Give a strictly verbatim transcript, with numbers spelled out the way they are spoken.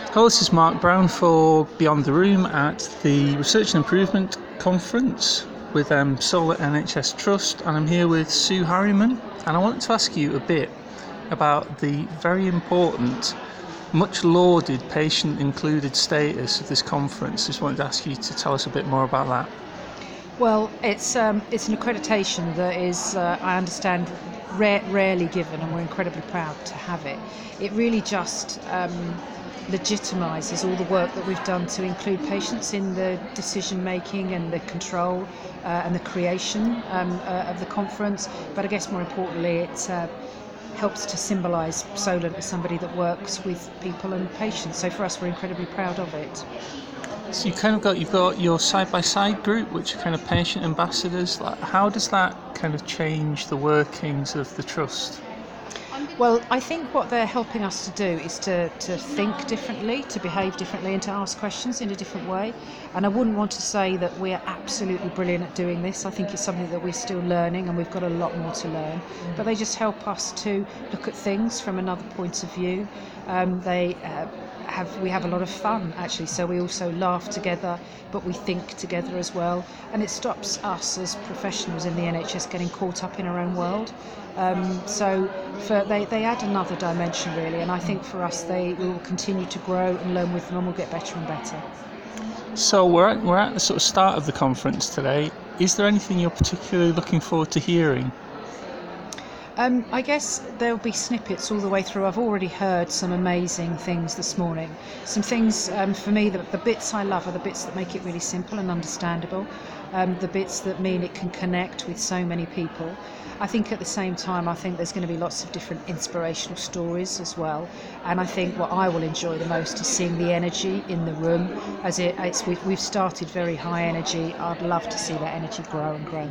Hello, this is Mark Brown for Beyond the Room at the Research and Improvement Conference with um, Solar N H S Trust, and I'm here with Sue Harriman, and I wanted to ask you a bit about the very important, much lauded patient included status of this conference. Just wanted to ask you to tell us a bit more about that. Well, it's um, it's an accreditation that is, uh, I understand, rare, rarely given, and we're incredibly proud to have it. It really just um, legitimises all the work that we've done to include patients in the decision making and the control uh, and the creation um, uh, of the conference. But I guess more importantly, it uh, helps to symbolise Solent as somebody that works with people and patients. So for us, we're incredibly proud of it. So you kind of got you've got your side by side group, which are kind of patient ambassadors. Like, how does that kind of change the workings of the trust? Well, I think what they're helping us to do is to, to think differently, to behave differently, and to ask questions in a different way. And I wouldn't want to say that we're absolutely brilliant at doing this. I think it's something that we're still learning, and we've got a lot more to learn. But they just help us to look at things from another point of view. Um, they uh, have we have a lot of fun actually, so we also laugh together, but we think together as well. And it stops us as professionals in the N H S getting caught up in our own world. Um, so for, they, they add another dimension really, and I think for us they we will continue to grow and learn with them, and we'll get better and better. So we're at, we're at the sort of start of the conference today. Is there anything you're particularly looking forward to hearing? Um, I guess there'll be snippets all the way through. I've already heard some amazing things this morning. Some things um, for me, the, the bits I love are the bits that make it really simple and understandable. Um, the bits that mean it can connect with so many people. I think at the same time, I think there's going to be lots of different inspirational stories as well. And I think what I will enjoy the most is seeing the energy in the room. As it, it's, we've, we've started very high energy. I'd love to see that energy grow and grow.